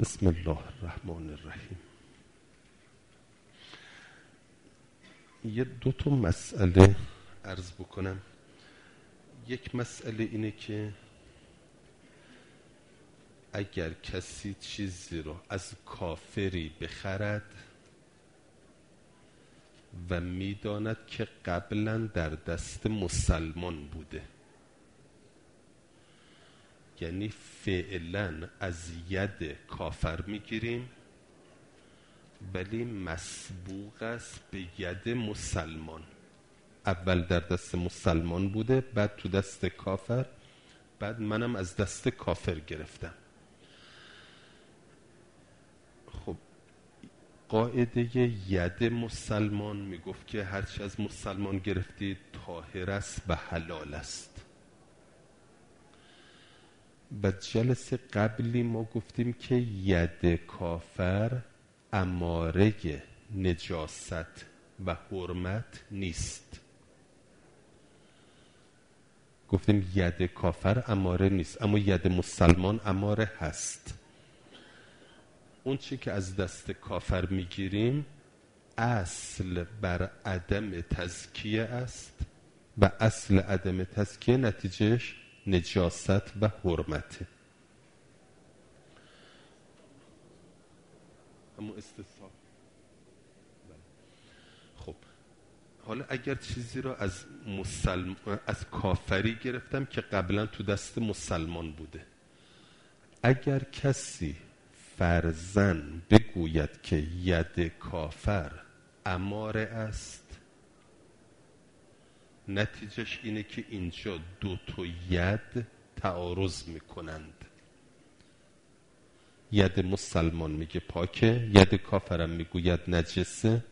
بسم الله الرحمن الرحیم. یه دو تا مسئله عرض بکنم. یک مسئله اینه که اگر کسی چیزی رو از کافری بخرد و میداند که قبلا در دست مسلمان بوده، یعنی فعلا از ید کافر میگیریم ولی مسبوق است به ید مسلمان. اول در دست مسلمان بوده، بعد تو دست کافر، بعد منم از دست کافر گرفتم. خب قاعده ید مسلمان میگفت که هرچی از مسلمان گرفتید طاهر است و حلال است. و جلسه قبلی ما گفتیم که ید کافر اماره نجاست و حرمت نیست. گفتیم ید کافر اماره نیست، اما ید مسلمان اماره هست. اون چی که از دست کافر میگیریم اصل بر عدم تزکیه است و اصل عدم تزکیه نتیجهش نجاست و حرمته. اما استثناء. خب حالا اگر چیزی را از کافری گرفتم که قبلا تو دست مسلمان بوده، اگر کسی فرضاً بگوید که ید کافر اماره است، نتیجهش اینه که اینجا دو تا ید تعارض میکنند. ید مسلمان میگه پاکه، ید کافرم میگوید نجسه،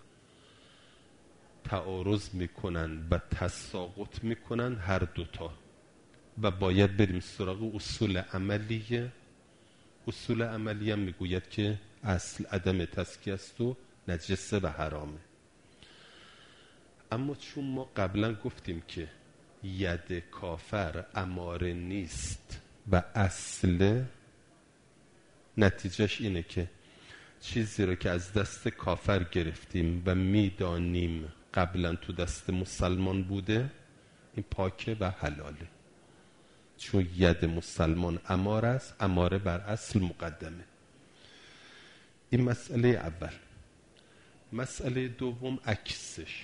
تعارض میکنن و تساقط میکنن هر دوتا و باید بریم سراغ اصول عملیه. اصول عملی هم میگوید که اصل عدم تزکیه است و نجسه و حرامه. اما چون ما قبلا گفتیم که ید کافر اماره نیست و اصل، نتیجهش اینه که چیزی رو که از دست کافر گرفتیم و میدانیم قبلا تو دست مسلمان بوده، این پاکه و حلاله. چون ید مسلمان اماره است، اماره بر اصل مقدمه. این مسئله اول. مسئله دوم عکسش.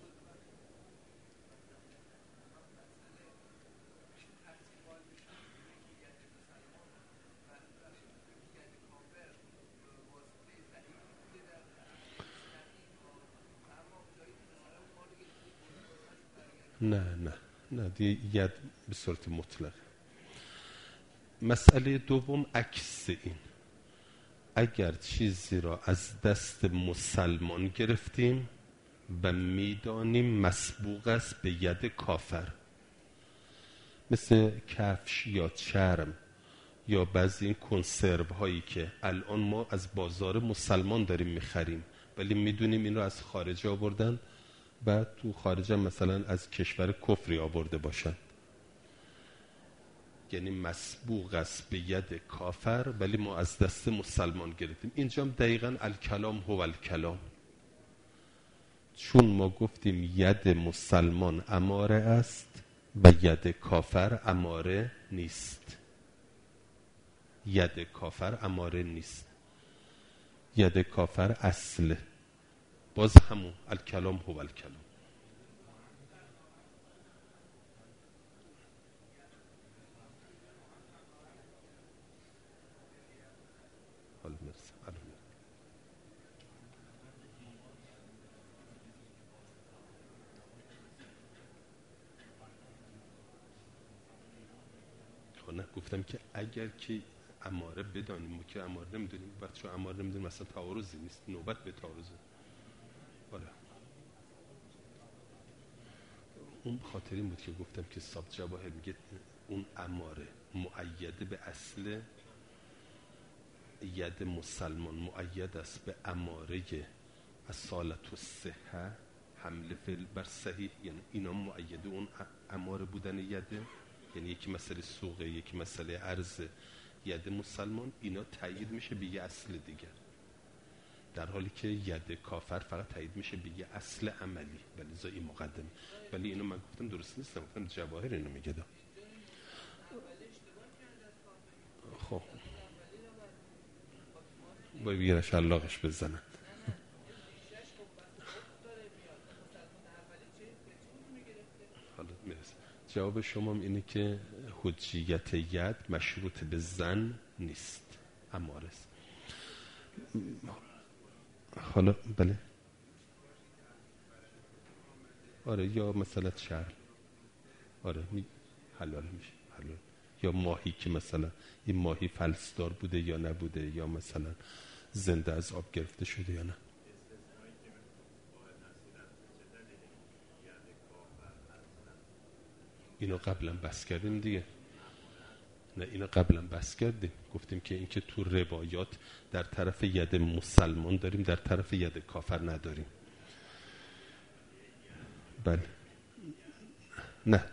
نه دیگه ید به صورت مطلق. مسئله دوم عکس این. اگر چیزی را از دست مسلمان گرفتیم و میدانیم مسبوق است به ید کافر، مثل کفش یا چرم یا بعضی این کنسرو هایی که الان ما از بازار مسلمان داریم میخریم ولی میدونیم این را از خارج آوردن و تو خارج مثلا از کشور کفری آورده باشن، یعنی مسبوق است به ید کافر ولی ما از دست مسلمان گرفتیم. اینجا هم دقیقاً الکلام هو الکلام. چون ما گفتیم ید مسلمان اماره است و ید کافر اماره نیست. ید کافر اماره نیست، ید کافر اصله. باز همون الکلام هو الکلام. نه گفتم که اگر که اماره بدانیم، ما که اماره نمیدونیم، بچه اماره نمیدونیم، مثلا تعارضی نیست، نوبت به تعارضه. آره اون خاطر این بود که گفتم که صاحب جواهر میگه اون اماره مؤید به اصل، ید مسلمان مؤید است به اماره اصالت و صحه، حمل فعل بر صحیح، یعنی اینا مؤید اون اماره بودن یده. یعنی یکی مسئله سوقه، یکی مسئله عرضه، ید مسلمان، اینا تایید میشه به یه اصل دیگر، در حالی که ید کافر فقط تایید میشه به یه اصل عملی. ولی زایی مقدم، ولی اینو من گفتم درست نیست، گفتم جواهر اینو میگه. خب باید بگیرن شلاقش بزنن. حالا میرسه. جواب شما اینه که حجیت ید مشروط به زن نیست، اماره است. حالا بله آره، یا مثلا چرم، آره حلال میشه، حلال. یا ماهی که مثلا این ماهی فلسدار بوده یا نبوده، یا مثلا زنده از آب گرفته شده یا نه. اینو قبلا بحث کردیم دیگه. نه اینو قبلا بحث کردیم، گفتیم که اینکه تو روایات در طرف ید مسلمان داریم، در طرف ید کافر نداریم. بله نه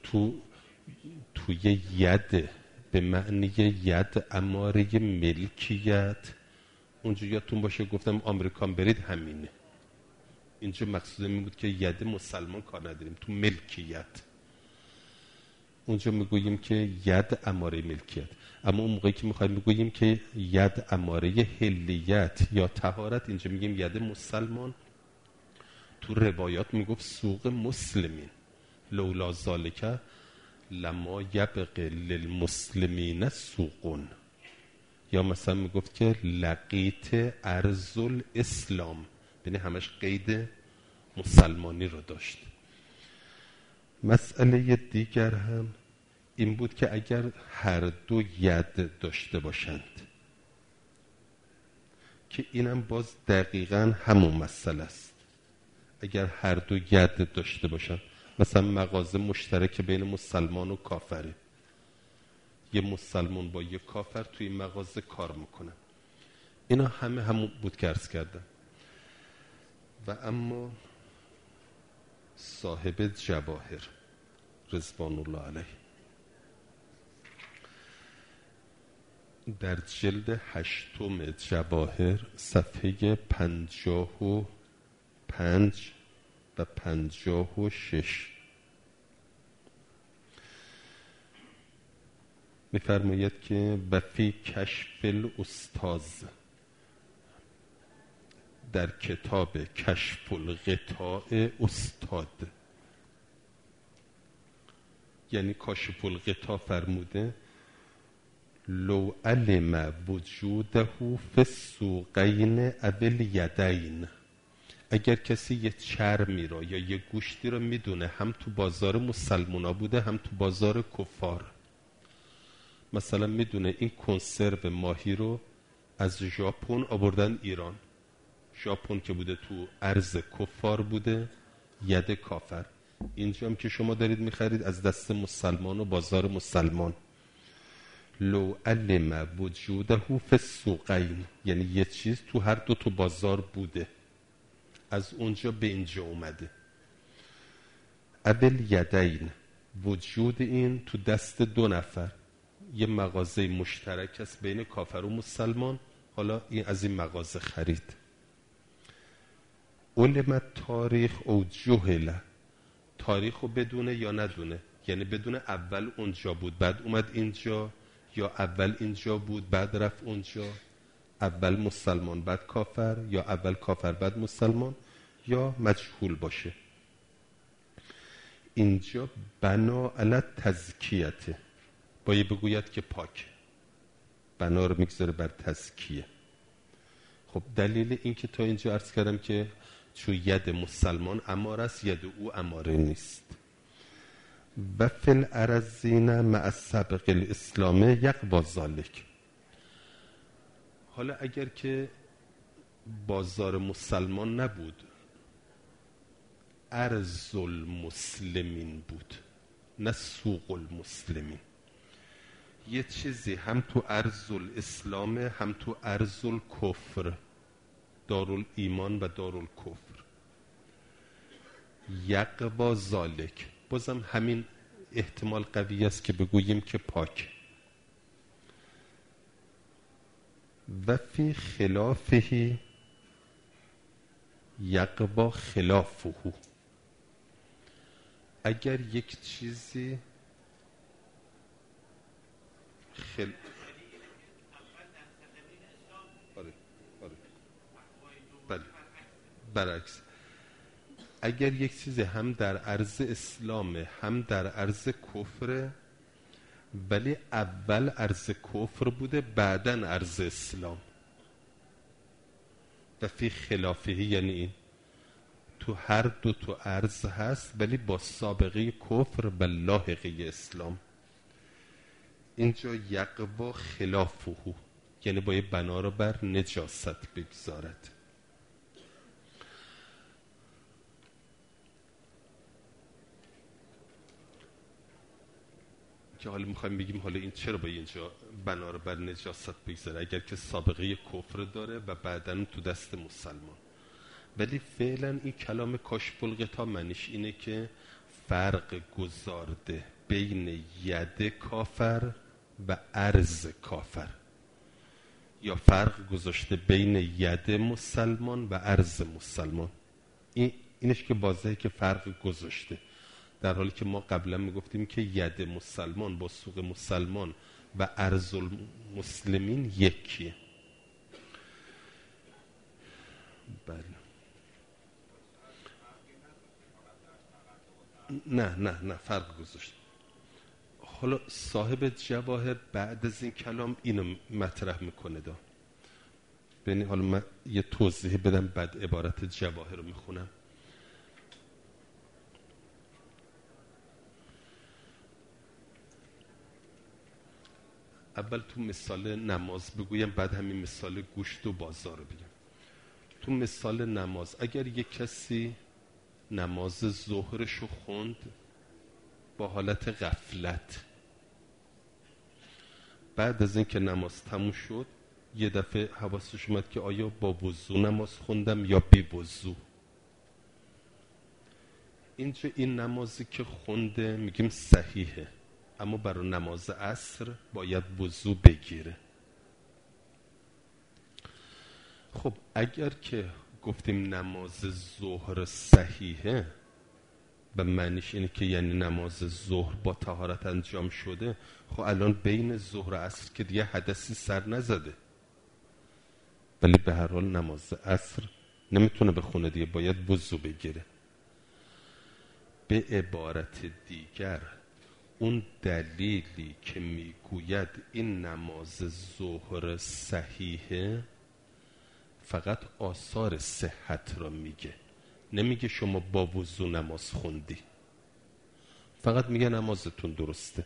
توی ید به معنی ید اماره ملکیت، اونجا یادتون باشه گفتم آمریکان برید همینه. اینجا مقصود این بود که ید مسلمان کار نداریم، تو ملکیت اونجا میگوییم که ید اماره ملکیت. اما اون موقعی که میخوایم میگوییم که ید اماره حلیت یا طهارت، اینجا میگیم ید مسلمان. تو روایات میگفت سوق مسلمین لولا ذالک لما یبق للمسلمین سوقون، یا مثلا میگفت که لقیت ارض الاسلام، یعنی همش قید مسلمانی رو داشت. مسئله دیگر هم این بود که اگر هر دو ید داشته باشند، که اینم باز دقیقاً همون مسئله است. اگر هر دو ید داشته باشند، مثلا مغازه مشترک بین مسلمان و کافره، یه مسلمان با یه کافر توی مغازه کار میکنه، اینا همون بود که عرض کردم. و اما صاحب جواهر رضوان الله علیه در جلد 8 جواهر صفحه 55 و 56 می‌فرماید که وفی کشف الاستاذ، در کتاب کشف الغطاء استاد، یعنی کاشف الغطاء فرموده لو علم وجوده فی السوقین او الیدین، اگر کسی یه چرمی را یا یه گوشتی را میدونه هم تو بازار مسلمونا بوده هم تو بازار کفار، مثلا میدونه این کنسرو ماهی رو از ژاپن آوردن ایران، ژاپن که بوده تو ارض کفار بوده، ید کافر، اینجا هم که شما دارید میخرید از دست مسلمان و بازار مسلمان. لو علم وجوده فی السوقین، یعنی یه چیز تو هر دو تو بازار بوده، از اونجا به اینجا اومده. ابل یدین، وجود این تو دست دو نفر، یه مغازه مشترک است بین کافر و مسلمان، حالا این از این مغازه خرید. علم تاریخ او جهل، تاریخ رو بدونه یا ندونه، یعنی بدونه اول اونجا بود بعد اومد اینجا، یا اول اینجا بود بعد رفت اونجا، اول مسلمان بعد کافر، یا اول کافر بعد مسلمان، یا مجهول باشه. اینجا بنا علی تزکیته، باید بگوید که پاک، بنا رو میگذاره بر تزکیه. خب دلیل این که تا اینجا عرض کردم که چون ید مسلمان اماره است، ید او اماره نیست. و فی الارضین مع سبق الاسلام یقوا ذالک، حالا اگر که بازار مسلمان نبود، ارض المسلمین بود نه سوق المسلمین، یه چیزی هم تو ارض الاسلام هم تو ارض الکفر، دارالایمان و دارالکفر، یقوا ذالک، بازم همین احتمال قوی است که بگوییم که پاک. و فی خلافه یقوا خلافه. اگر یک چیزی بله برعکس، اگر یک چیزی هم در عرض اسلامه هم در عرض کفره، ولی اول عرض کفر بوده بعدن عرض اسلام، و فی خلافه یعنی این تو هر دو تو عرض هست ولی با سابقه کفر و لاحقه اسلام. اینجا یقوا خلافه یعنی باید بنا رو بر نجاست بگذارد. که حالا میخوایم بگیم حالا این چرا باید اینجا بنا رو بر نجاست بگذاره اگر که سابقه کفر داره و بعداً تو دست مسلمان. ولی فعلا این کلام کاشف الغطا معنیش اینه که فرق گذارده بین ید کافر و ارز کافر، یا فرق گذاشته بین ید مسلمان و ارز مسلمان. اینش که واضحه که فرق گذاشته، در حالی که ما قبلا میگفتیم که ید مسلمان با سوق مسلمان و ارز المسلمین یکیه. بله نه فرق گذاشته. حالا صاحب جواهر بعد از این کلام اینو مطرح میکنه دا. ببینی حالا من یه توضیح بدم بعد عبارت جواهر رو میخونم. اول تو مثال نماز بگویم بعد همین مثال گوشت و بازار رو بگم. تو مثال نماز اگر یک کسی نماز ظهرشو خوند با حالت غفلت، بعد از اینکه نماز تموم شد یه دفعه حواسش اومد که آیا با وضو نماز خوندم یا بی وضو، اینجا این نمازی که خونده میگیم صحیحه، اما برای نماز عصر باید وضو بگیره. خب اگر که گفتیم نماز ظهر صحیحه و معنیش اینه که یعنی نماز ظهر با طهارت انجام شده، خب الان بین ظهر و عصر که دیگه حدثی سر نزده، ولی به هر حال نماز عصر نمیتونه بخونه دیگه، باید وضو بگیره. به عبارت دیگر اون دلیلی که میگوید این نماز ظهر صحیحه فقط آثار صحت را میگه، نمیگه شما با وضو نماز خوندی، فقط میگه نمازتون درسته.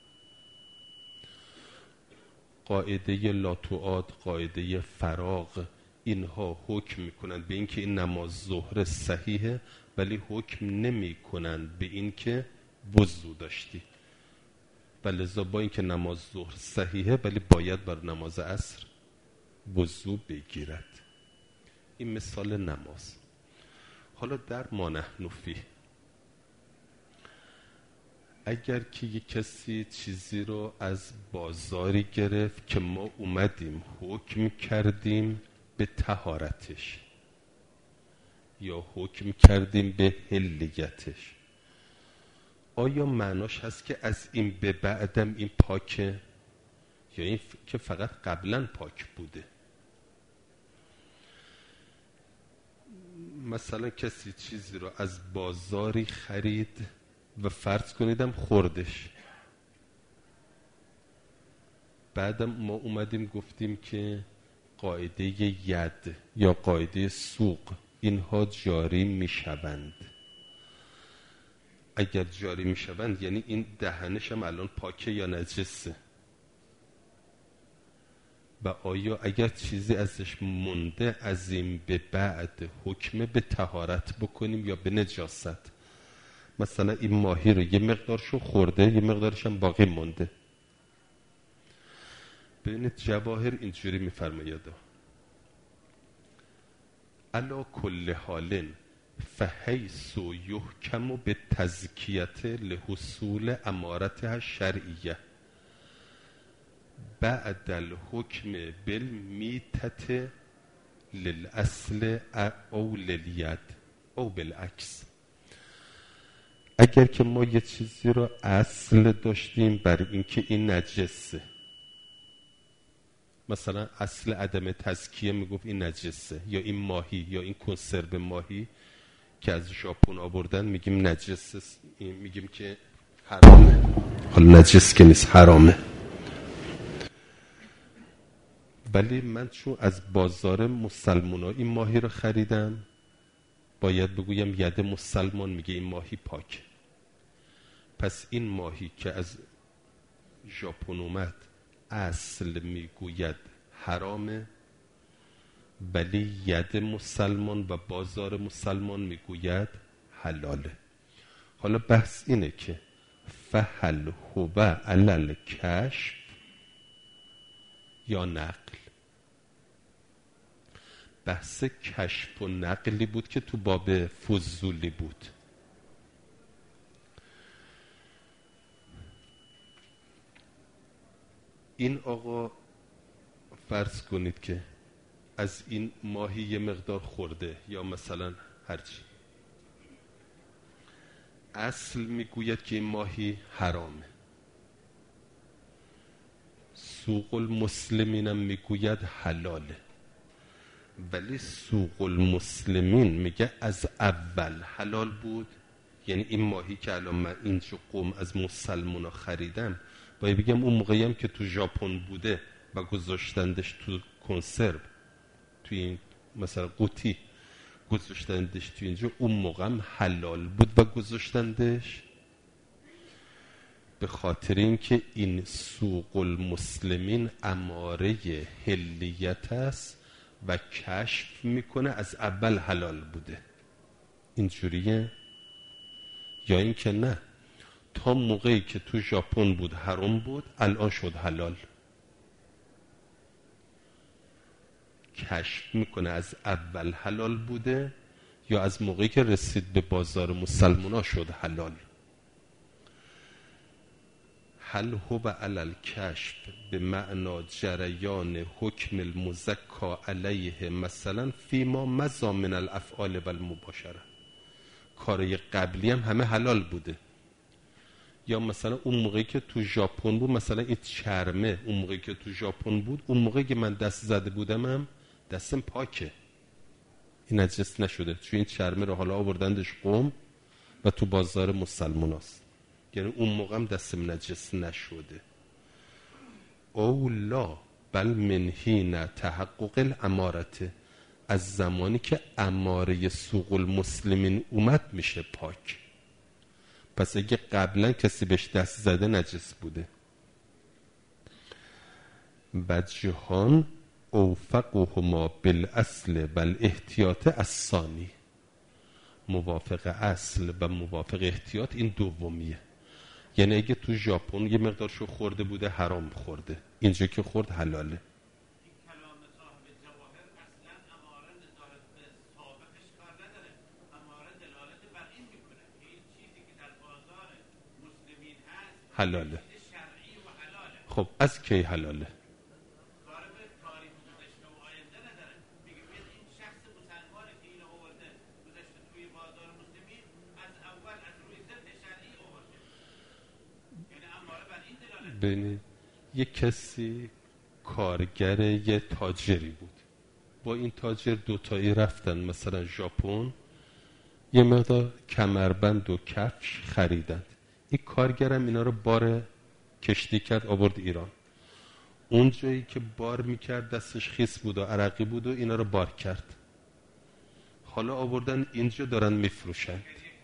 قاعده لا تعاد، قاعده فراغ، اینها حکم میکنند به اینکه این نماز ظهر صحیحه، ولی حکم نمیکنند به اینکه وضو داشتی. ولذا با اینکه نماز ظهر صحیحه ولی باید بر نماز عصر وضو بگیرد. این مثال نماز. حالا در ما نحن فیه، اگر که یک کسی چیزی رو از بازاری گرفت که ما اومدیم حکم کردیم به طهارتش یا حکم کردیم به حلیتش، آیا معناش هست که از این به بعدم این پاکه یا این که فقط قبلا پاک بوده؟ مثلا کسی چیزی رو از بازاری خرید و فرض کنیدم خوردش، بعدم ما اومدیم گفتیم که قاعده ید یا قاعده سوق اینها جاری میشوند. اگر جاری میشوند یعنی این دهنش هم الان پاکه یا نجسه؟ و آیا اگر چیزی ازش مونده از این به بعد حکم به طهارت بکنیم یا به نجاست؟ مثلا این ماهی رو یه مقدارشو خورده یه مقدارش هم باقی مونده. ببینید جواهر اینجوری میفرماید علا کل حال فحیث یحکم به تزکیت لحصول امارتها شرعیه. بعد الحکم بالمیتت للاصل او للید او بالعکس. اگر که ما یه چیزی رو اصل داشتیم بر اینکه این نجسه، مثلا اصل عدم تزکیه میگفت این نجسه، یا این ماهی یا این کنسرو ماهی که از ژاپن آوردن میگیم نجسه، میگیم که حرامه. حالا نجس که نیست، حرامه. ولی من چون از بازار مسلمونا این ماهی رو خریدم، باید بگویم ید مسلمان میگه این ماهی پاکه. پس این ماهی که از ژاپن اومد اصل میگوید حرامه، ولی ید مسلمان و بازار مسلمان میگوید حلاله. حالا بحث اینه که فهل هو علل کشف یا نقل. بحث کشف و نقلی بود که تو باب فضولی بود. این آقا فرض کنید که از این ماهی یه مقدار خورده یا مثلا هرچی، اصل میگوید که این ماهی حرامه، سوق المسلمین هم میگوید حلاله، ولی سوق المسلمین میگه از اول حلال بود. یعنی این ماهی که الان من اینجا قوم از مسلمونا خریدم، باید بگم اون موقعی هم که تو ژاپن بوده و گذاشتندش تو کنسرو، توی این مثلا قوطی گذاشتندش تو اینجا، اون موقع هم حلال بود و گذاشتندش، به خاطر اینکه این سوق المسلمین اماره حلیت است و کشف میکنه از اول حلال بوده. اینجوریه؟ یا اینکه نه، تا موقعی که تو ژاپن بود حرام بود، الان شد حلال. کشف میکنه از اول حلال بوده یا از موقعی که رسید به بازار مسلمونا شد حلال. هل هو علل کشف به معنا جریان حکم المزکا علیه مثلا فیما مضی من الافعال و المباشره. کارای قبلی هم همه حلال بوده. یا مثلا اون موقعی که تو ژاپن بود، مثلا این چرمه اون موقعی که تو ژاپن بود، اون موقعی که من دست زده بودم هم دستم پاکه، این نجس نشده، چون این چرمه رو حالا آوردندش قم و تو بازار مسلماناست، یعنی اون موقع هم دستم نجس نشده. او لا بل من حین تحقق الامارته، از زمانی که اماره سوق المسلمین اومد میشه پاک. پس اگه قبلا کسی بهش دست زده نجس بوده. بجهان اوفقهما بالاصل بل احتیاط الثانی، موافق اصل و موافق احتیاط این دومیه. یعنی اگه تو ژاپن یه مقدارشو خورده بوده حرام خورده، اینجا که خورد حلاله. حلاله. خب از کی حلاله؟ ببینید یک کسی کارگر یه تاجری بود، با این تاجر دوتایی رفتن مثلا ژاپن، یه مقدار کمربند و کفش خریدند. این کارگرم اینا رو بار کشتی کرد آورد ایران. اون جایی که بار میکرد دستش خیس بود و عرقی بود و اینا رو بار کرد. حالا آوردن اینجا دارن میفروشن.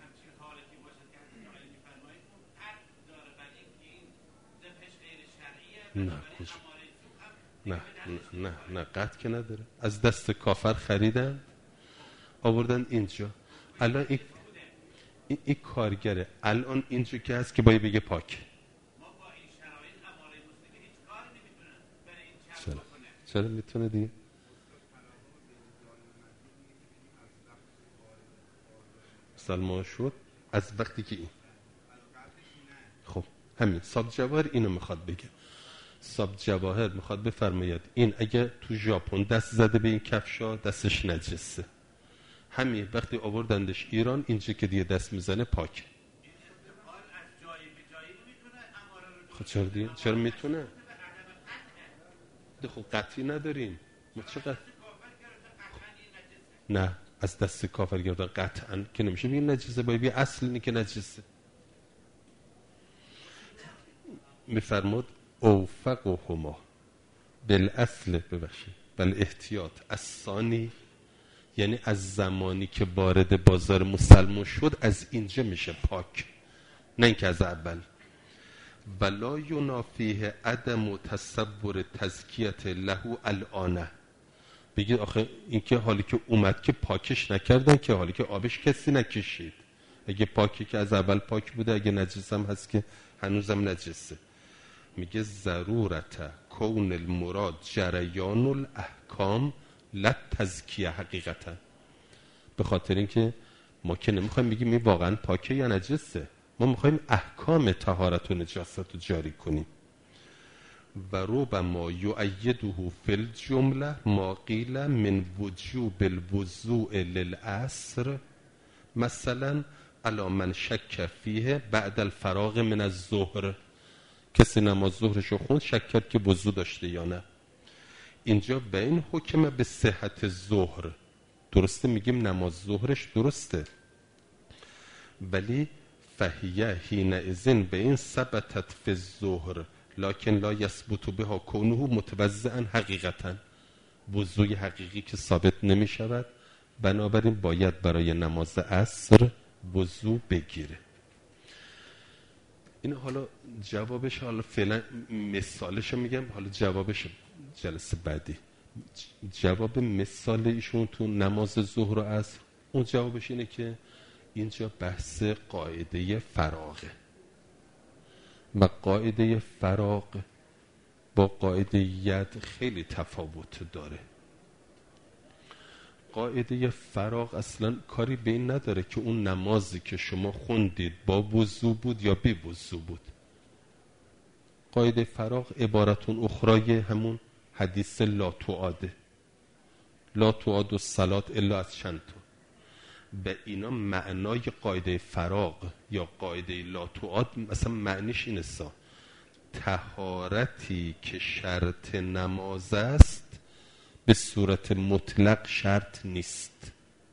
نه قطع که نداره، از دست کافر خریدن آوردن اینجا. الان این کارگره الان اینجا که هست که باید بگه پاک. چرا میتونه دیگه؟ مسلمان شد از وقتی که این، خب همین صاحب جواهر اینو میخواد بگه. صاحب جواهر میخواد بفرماید این اگه تو ژاپن دست زده به این کفشا دستش نجسه، همین وقتی آوردندش ایران اینجا که دیگه دست میزنه پاک. خب چرا میتونه؟ خب قطعی نداریم ما. چقدر نه از دست کافر گرفتن قطعا که نمیشه بگیم نجسه، باید بگیم اصل اینه که نجسه. میفرمود اوفقهما بالاصل ببخشید بل احتیاط الثانی، یعنی از زمانی که وارد بازار مسلمان شد از اینجا میشه پاک، نه اینکه از اول. ولا ینافیه عدم تصور تزکیت له الان، بگید آخه این که حالی که اومد که پاکش نکردن، که حالی که آبش کسی نکشید، اگه پاکی که از اول پاک بوده، اگه نجسم هست که هنوزم نجسه. میگه ضرورت کون المراد جریان الاحکام لا تزکیه حقیقتا، به خاطر اینکه ما که نمیخوایم بگیم این واقعا پاکه یا نجسه، ما میخوایم احکام طهارت و نجاست رو جاری کنیم. و ربما یؤیده فی الجمله ما قیل من وجوب الوضوء للعصر، مثلا علی من شک فیه بعد الفراغ من الظهر، کسی نماز ظهرش رو خوند شک کرد که وضو داشته یا نه، اینجا به این حکم به صحت ظهر، درسته میگیم نماز ظهرش درسته، ولی فهیه حینئذ به این ثبتت فی الظهر لکن لا یثبت بها کونه متوضئا حقیقتا، وضوی حقیقی که ثابت نمی شود، بنابراین باید برای نماز عصر وضو بگیره. این حالا جوابش، حالا فعلا مثالش میگم، حالا جوابش جلسه بعدی. جواب مثال ایشون تو نماز ظهر و عصر، اون جوابش اینه که اینجا بحث قاعده فراغه و قاعده فراغ با قاعده ید خیلی تفاوت داره. قاعده فراغ اصلا کاری به این نداره که اون نمازی که شما خوندید با وضو بود یا بی وضو بود. قاعده فراغ عبارتون اخرای همون حدیث لا تعاده، لا تعاد الصلات الا از چند تا، به اینا معنای قاعده فراغ یا قاعده لا تعاد مثلا معنیش این است: طهارتی که شرط نماز است به صورت مطلق شرط نیست.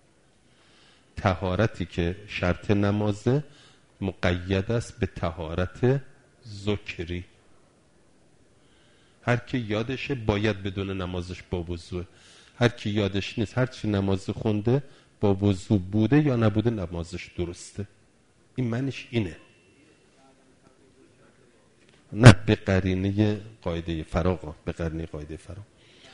طهارتی که شرط نمازه مقید است به طهارت ذکری. هر کی یادشه باید بدون نمازش با وضو، هر کی یادش نیست هر چی نماز خونده با وضو بوده یا نبوده نمازش درسته. این معنیش اینه، نه به قرینه قاعده فراغ، به قرینه قاعده فراغ.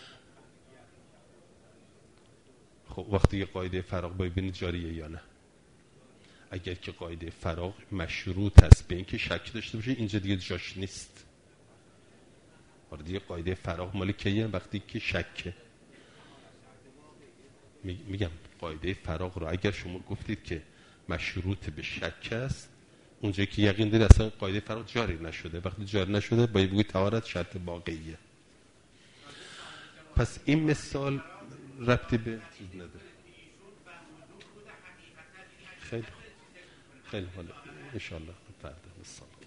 خب وقتی یه قاعده فراغ ببینید جاریه یا نه. اگر که قاعده فراغ مشروط است به اینکه شک داشته باشه اینجا دیگه جاش نیست. آره دیگه قاعده فراغ مال کیه؟ وقتی که شکه. میگم قاعده فراغ رو اگر شما گفتید که مشروط به شک است، اونجا که یقین دارید اصلا قاعده فراغ جاری نشده، وقتی جاری نشده باید بگید طهارت شرط واقعیه. پس این مثال ربطی به چیز نداره. خیلی خیلی حالا ان شاء الله فردا مثال